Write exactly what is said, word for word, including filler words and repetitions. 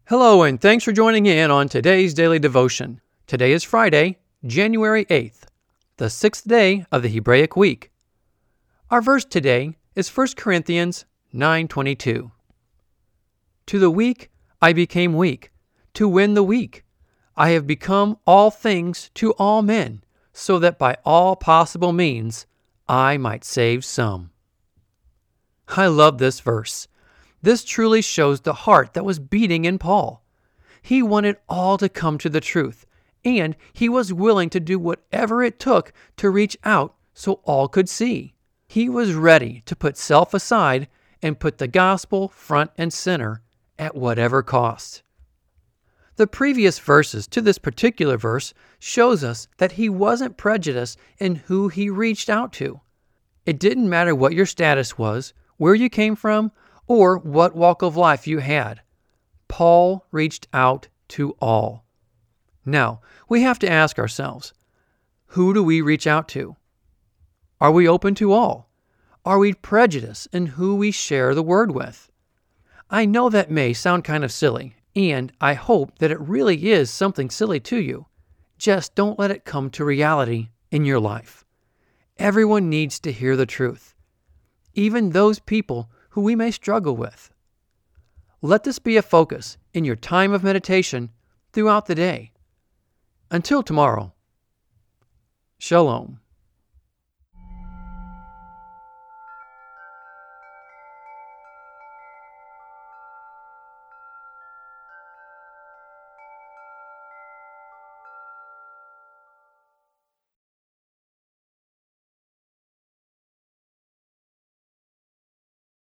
Hello, and thanks for joining in on today's daily devotion. Today is Friday, January eighth, the sixth day of the Hebraic week. Our verse today is First Corinthians nine twenty-two. To the weak I became weak, to win the weak. I have become all things to all men, so that by all possible means I might save some. I love this verse. This truly shows the heart that was beating in Paul. He wanted all to come to the truth, and he was willing to do whatever it took to reach out so all could see. He was ready to put self aside and put the gospel front and center at whatever cost. The previous verses to this particular verse shows us that he wasn't prejudiced in who he reached out to. It didn't matter what your status was, where you came from, or what walk of life you had. Paul reached out to all. Now, we have to ask ourselves, who do we reach out to? Are we open to all? Are we prejudiced in who we share the word with? I know that may sound kind of silly, and I hope that it really is something silly to you. Just don't let it come to reality in your life. Everyone needs to hear the truth, even those people who we may struggle with. Let this be a focus in your time of meditation throughout the day. Until tomorrow, Shalom.